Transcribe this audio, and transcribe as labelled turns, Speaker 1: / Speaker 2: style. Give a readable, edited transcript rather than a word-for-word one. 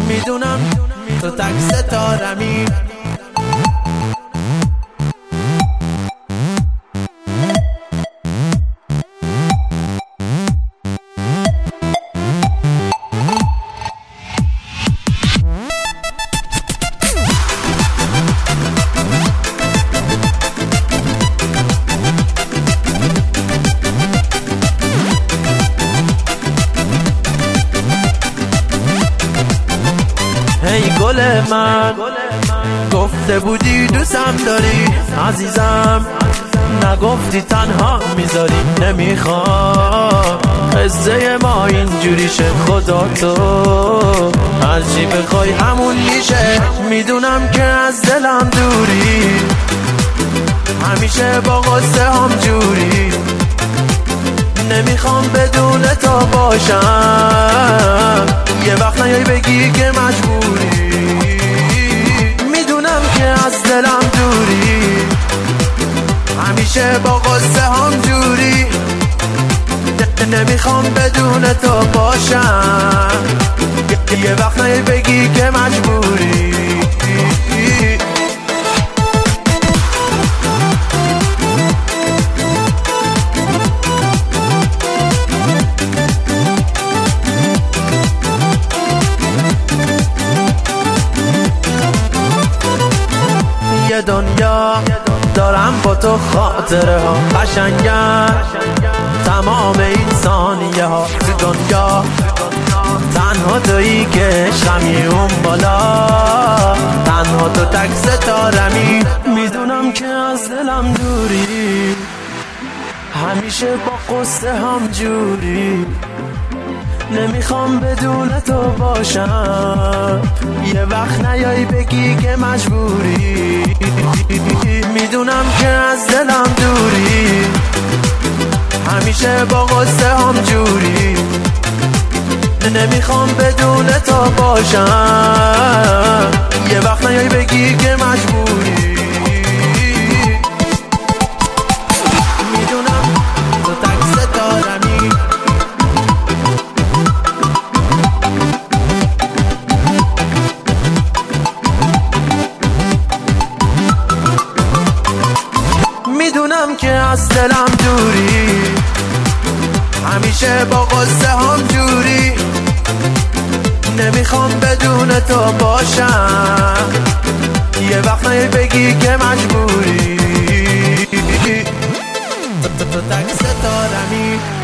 Speaker 1: میدونم تو تک ستارمی. ای گل من گفته بودی دوستم داری عزیزم، نگفتی تنها میذاری. نمیخوام قصه ما اینجوری شه، خدا تو هرچی بخوای همون میشه. میدونم که از دلم دوری، همیشه با قصه هم جوری. نمیخوام بدون تو باشم، یه وقت نیای بگی که مجبوری. میدونم که از دلم دوری، همیشه با قصه هم جوری. نمیخوام بدون تو باشم، یه وقت نیای بگی که مجبوری. یه دنیا دارم با تو، خاطره ها قشنگن تمام این ثانیه ها. تو دنیا تنها تویی که عشقمی اون بالا، تنها تو تک ستارمی. میدونم که از دلم دوری، همیشه با قصه هم جوری. نمیخوام بدون تو باشم، یه وقت نیایی بگی که مجبوری. میدونم که از دلم دوری، همیشه با قصه هم جوری. نمیخوام بدون تو باشم، یه وقت نیایی بگی که مجبوری. میدونم تو تک ستارمی. میدونم که از دلم دوری، همیشه با قصه هم جوری. نمیخوام بدون تو باشم، یه وقت نیای بگی که مجبوری. تو تک ستارمی.